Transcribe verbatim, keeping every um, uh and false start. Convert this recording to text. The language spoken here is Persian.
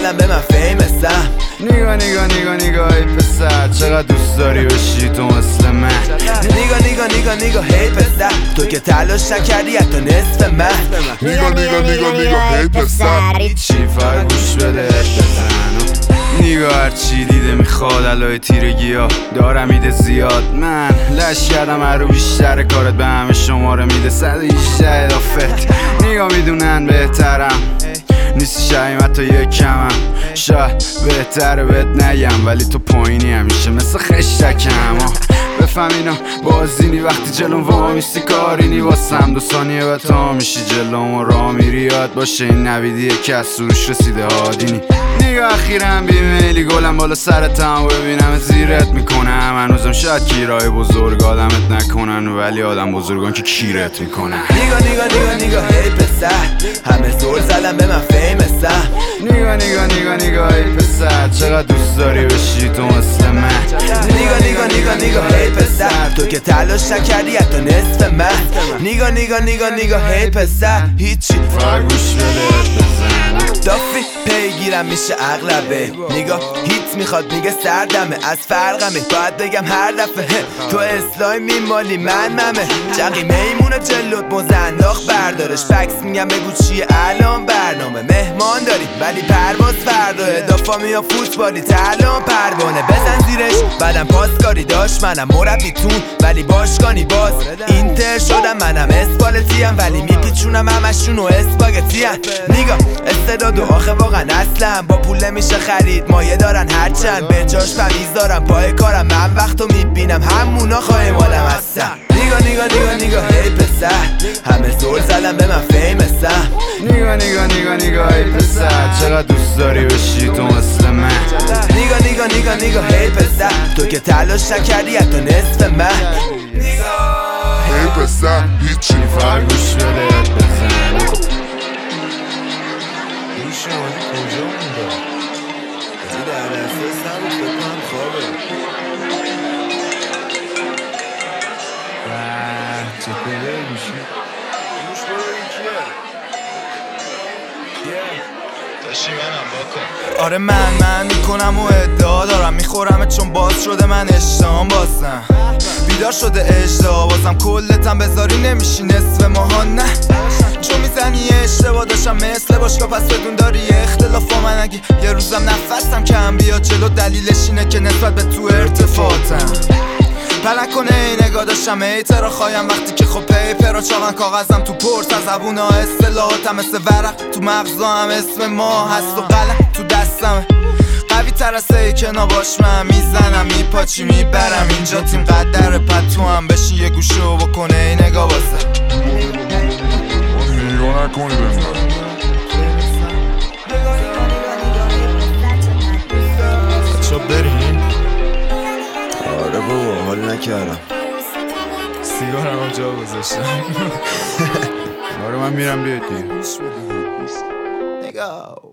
زدم به من فیمسم. نگاه نگاه نگاه نگاه ای پسر چقدر دوست داری بشی تو مثل من. نگاه نگاه نگاه نگاه هی پسر تو که تلاش نکردی حتی نصف من. نگاه نگاه نگاه نگاه هی پسر چی فر گوش بده بزن. نگاه هرچی دیده میخواد علای تیرگی ها دارم میده زیاد. من لش کردم هر رو بیشتر کارت به همه شماره میده صد و هجده اضافت. نگاه میدونن بهترم نیستی شایم حتی یک کمم. شاید بهتره بهت نگم ولی تو پایینی همیشه مثل خشتکم. بفهم اینا بازینی وقتی جلوم وا میستی کارینی واسم دو ثانیه و تا میشی جلوم و را میری. یاد باشه این نویدیه که از سروش رسیده هادینی. نگاه اخیرم بیمیلی گلم بالا سرتم و ببینم زیرت میکنم. هنوزم شاید کیرای بزرگ آدمت نکنن ولی آدم بزرگان که کیرت میکنن. نگاه نگاه نگاه نگاه هی پسر همه زور زدم به من فیمسم. نگاه نگاه نگاه نگاه ای پسر چقدر دوست داری بشی تو مثل من. نگاه نگاه نگاه نگاه هی پسر تو که تلاش نکردی حتی نصف من. نگاه نگاه نگاه نگاه هی پسر هیچی فر گوش بده بزن. دافی پیگیرم میشه اغلبه. نگاه هیت میخواد میگه سردمه از فرقمه باید بگم هر دفعه تو اسلایم میمالی من ممه. جقی میمونه جلوت مزنداخ بردارش بکس میگم بگو چیه الان برنامه. مهمان داری ولی پرواز فردا اضافه میا فوتبالی تلان پروانه. بزن زیرش بعدم پاسکاری داشت منم مربیتون ولی باشگانی باز اینتر شدم. منم اسپالتیم ولی میپیچونم همشون و اسپاگتیم. نگاه استعداد و آخه واقعا اصلا با پول نمیشه خرید مایه دارن هرچند به جاش فمیز دارم پای کارم. من وقتو میبینم همونا خواهی مالم هستم. نگاه نگاه نگاه نگاه هی پسر همه زور زدم به من فیمسم. نگاه نگاه نگاه نگاه ای پسر چقدر دوست داری بشی تو مثل من. نگاه نگاه نگاه نگاه هی پسر تو که تلاش نکردی حتی نصف من. هی پسر هیچی فر گوش بده بزن. این شمالی کجا مونده؟ ازی در نفس نبود بکنم خوابه. چه پیده گوشی گوش برو این کیه؟ داشتی منم باکن. آره من من میکنم و ادعا دارم میخورم چون باز شده من اشتهام بازم بیدار شده اجدا بازم کلتم بذاری نمیشی نصف ماها نه. چون میزنی اشتباه داشتم مثل باشگاه پس بدون داری اختلاف با من. اگه یه روزم نفسم کم بیاد جلو دلیلش اینه که نسبت به تو ارتفاعتم. پلک کنه ای نگاه داشتم ایترا خوایم وقتی که خب پیپرا چاقن کاغذم تو پرس از زبونا اصطلاحاتم مثل ورق تو مغزا هم اسم ما هست و قلم تو دستمه. قوی تر از ای که نباش من میزنم میپاچی میبرم اینجا تیم قدر پتو هم بشین یه گوشه و بکنه ای نگاه باسه. نگاه نکنی بهم بچه بریم؟ آره بابا حال نکردم سیگارم هم جا گذاشتم. آره من میرم بیاد نگاه